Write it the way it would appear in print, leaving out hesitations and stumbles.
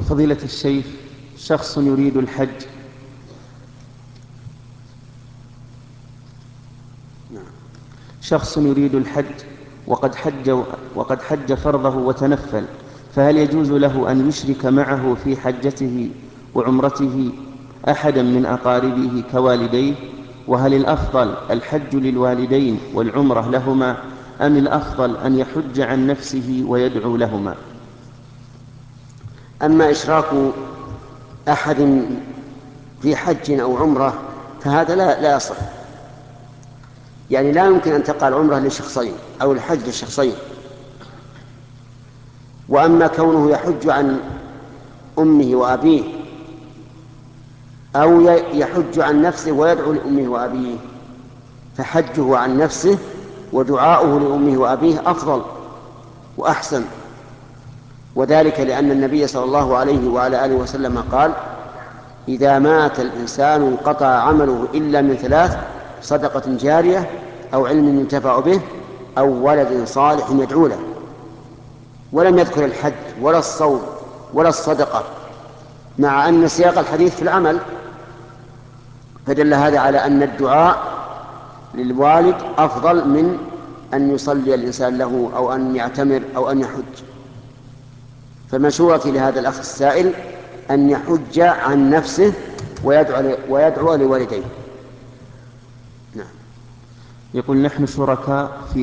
فضيلة الشيخ، شخص يريد الحج شخص يريد الحج وقد حج فرضه وتنفل، فهل يجوز له أن يشرك معه في حجته وعمرته أحدا من أقاربه كوالديه؟ وهل الأفضل الحج للوالدين والعمرة لهما، أم الأفضل أن يحج عن نفسه ويدعو لهما؟ أما إشراك أحد في حج أو عمرة فهذا لا يصح، يعني لا يمكن أن تقع العمرة لشخصين أو الحج لشخصين. وأما كونه يحج عن أمه وأبيه أو يحج عن نفسه ويدعو لأمه وأبيه، فحجه عن نفسه ودعاؤه لأمه وأبيه أفضل وأحسن، وذلك لأن النبي صلى الله عليه وعلى آله وسلم قال: إذا مات الإنسان انقطع عمله إلا من ثلاث: صدقة جارية أو علم ينتفع به أو ولد صالح يدعو له. ولم يذكر الحج ولا الصوم ولا الصدقة، مع أن سياق الحديث في العمل، فدل هذا على أن الدعاء للوالد أفضل من أن يصلي الإنسان له أو أن يعتمر أو أن يحج. فمشورتي لهذا الأخ السائل أن يحج عن نفسه ويدعو لوالديه. يقول: نحن شركاء في